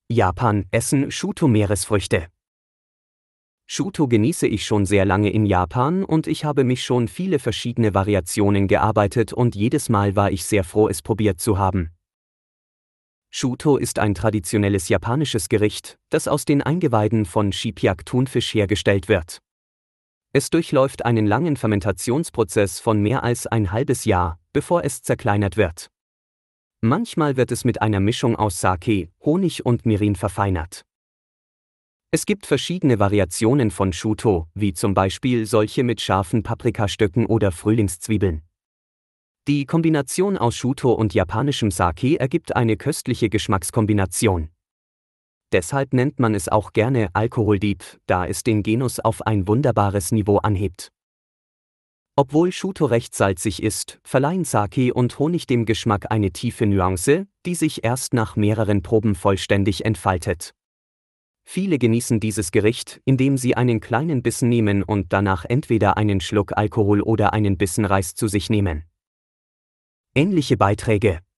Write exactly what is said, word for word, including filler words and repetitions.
Japan, Essen, Shuto-Meeresfrüchte. Shuto genieße ich schon sehr lange in Japan und ich habe mich schon viele verschiedene Variationen gearbeitet und jedes Mal war ich sehr froh, es probiert zu haben. Shuto ist ein traditionelles japanisches Gericht, das aus den Eingeweiden von Shipiak-Thunfisch hergestellt wird. Es durchläuft einen langen Fermentationsprozess von mehr als ein halbes Jahr, bevor es zerkleinert wird. Manchmal wird es mit einer Mischung aus Sake, Honig und Mirin verfeinert. Es gibt verschiedene Variationen von Shuto, wie zum Beispiel solche mit scharfen Paprikastöcken oder Frühlingszwiebeln. Die Kombination aus Shuto und japanischem Sake ergibt eine köstliche Geschmackskombination. Deshalb nennt man es auch gerne Alkoholdieb, da es den Genuss auf ein wunderbares Niveau anhebt. Obwohl Shuto recht salzig ist, verleihen Sake und Honig dem Geschmack eine tiefe Nuance, die sich erst nach mehreren Proben vollständig entfaltet. Viele genießen dieses Gericht, indem sie einen kleinen Bissen nehmen und danach entweder einen Schluck Alkohol oder einen Bissen Reis zu sich nehmen. Ähnliche Beiträge.